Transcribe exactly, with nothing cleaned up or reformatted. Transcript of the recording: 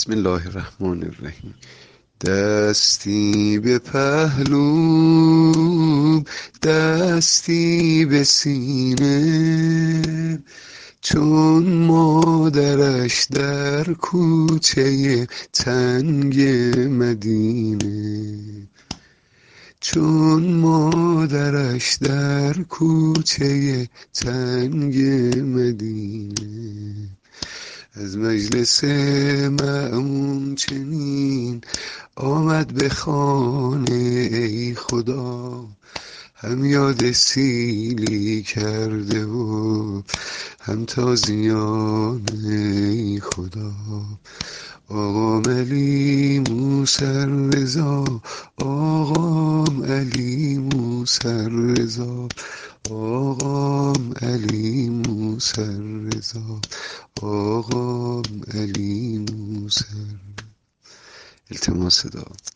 بسم الله الرحمن الرحیم. دستی به پهلو، دستی به سینه، چون مادرش در کوچه تنگ مدینه. چون مادرش در کوچه تنگ مدینه، از مجلس مأمون چنین آمد به خانه. ای خدا، هم یاد سیلی کرده و هم تازیانه. ای خدا، آقام علی موسی رضا، آقام علی موسی رضا، آقام علی موسی رضا، آقام علی موسی. التماس دعا.